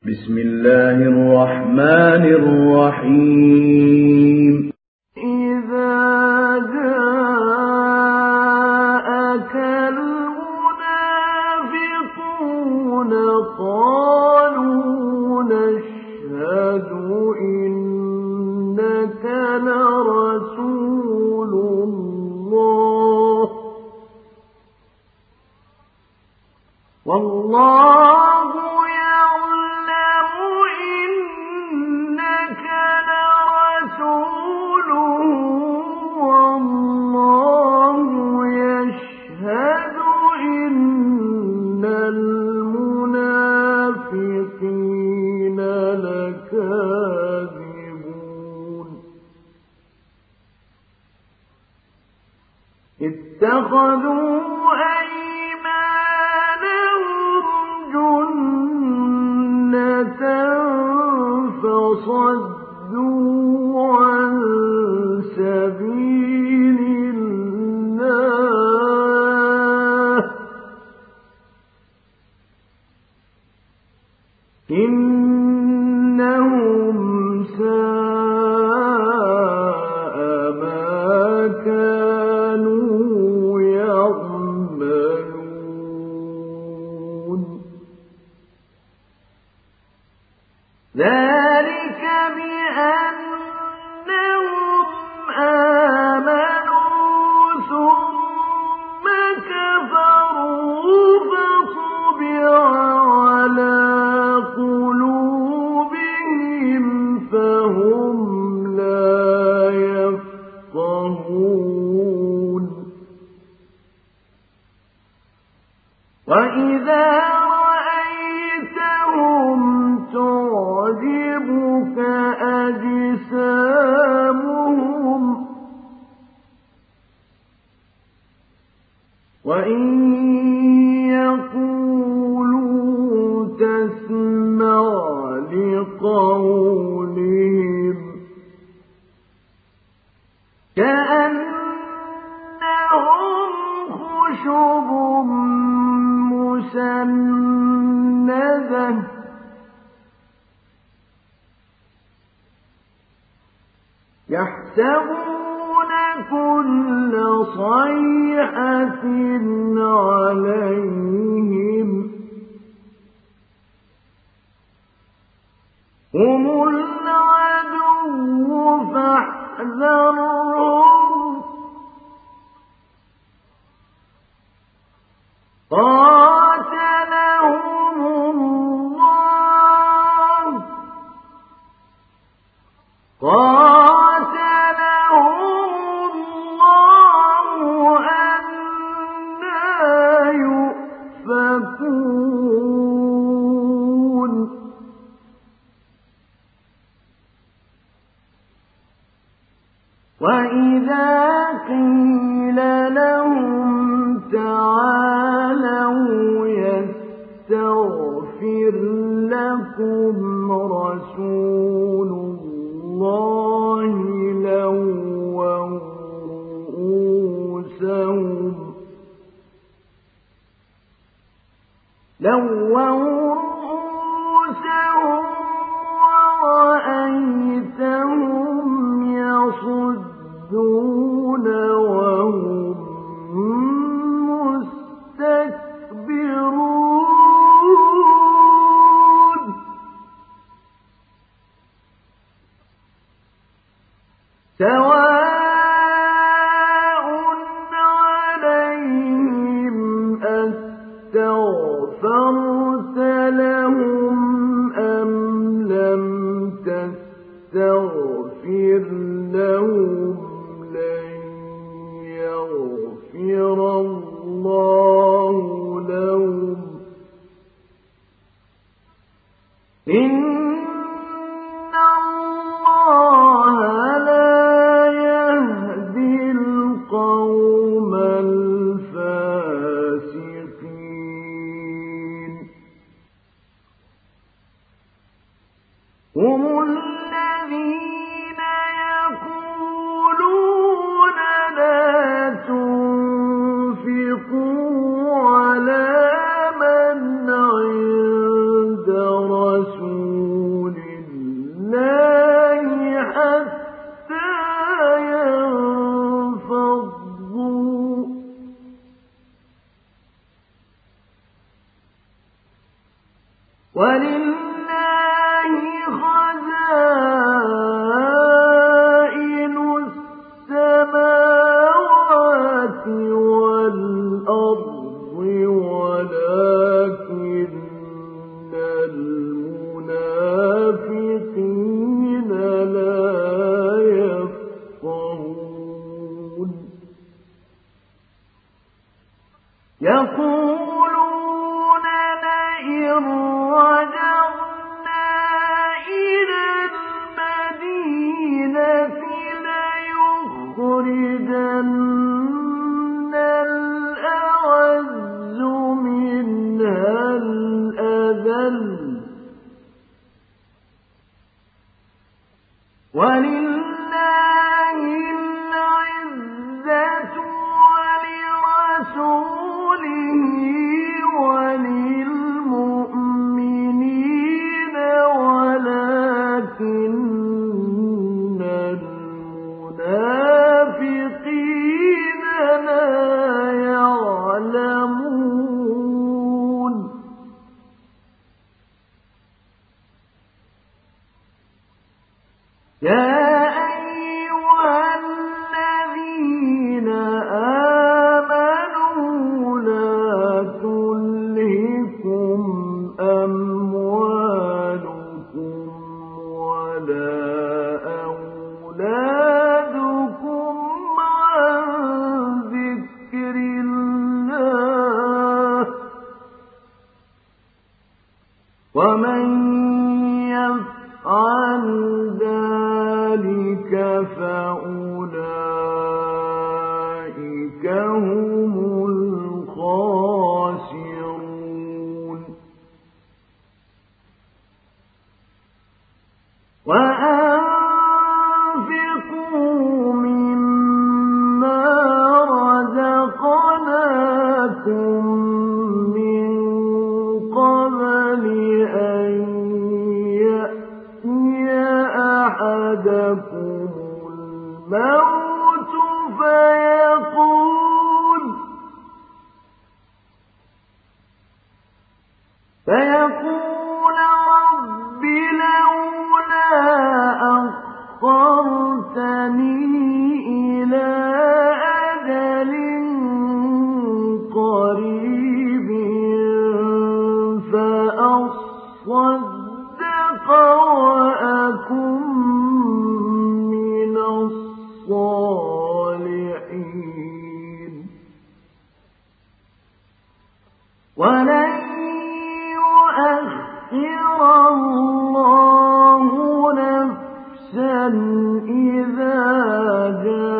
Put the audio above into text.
بسم الله الرحمن الرحيم إذا جاءك المنافقون قالوا نشهد إنك لرسول الله والله يعلم إنك لرسوله والله يشهد إن المنافقين لكاذبون اتخذوا جنة فصدوا عن سبيل الله إنهم ساء ما كانوا يعملون ذلك بأنهم آمنوا ثم كفروا فطبع على قلوبهم فهم لا يفقهون وإذا رأيتهم تعجبك أجسامهم وإن يقولوا تسمع لقولهم كأنهم خشب مسندة يحسبون كل صيحة عليهم هم العدو فاحذرهم قاتلهم الله أنى يؤفكون وإذا قيل لهم تعالوا يستغفر لكم رسول الله لووا رؤوسهم ورأيتهم يصدون وهم مستكبرون سواء عليهم أستغفرت لهم أم لم تستغفر لهم لن يغفر الله لهم إن الله لا يهدي القوم الفاسقين هم الذين يقولون لا تنفقوا على من عند رسول وَلِلَّهِ الْعِزَّةُ وَلِرَسُولِهِ وَلِلْمُؤْمِنِينَ وَلَكِنَّ الْمُنَافِقِينَ لَا يَعْلَمُونَ يَا أَيُّهَا الَّذِينَ آمَنُوا لَا تُلْهِكُمْ أَمْوَالُكُمْ وَلَا أَوْلَادُكُمْ عَن ذِكْرِ اللَّهِ ۚ وَمَن يَفْعَلْ ذَلِكَ فَأُولَٰئِكَ هُمُ الْخَاسِرُونَ وَأَنفِقُوا مِمَّا رَزَقْنَاكُم مِّن قَبْلِ أَن يَأْتِيَ أَحَدَكُمُ الْمَوْتُ فيقول رب لولا أخرتني إلى أجل قريب فأصدق وأكن من الصالحين ولن يؤخر الله نفسا إذا جاء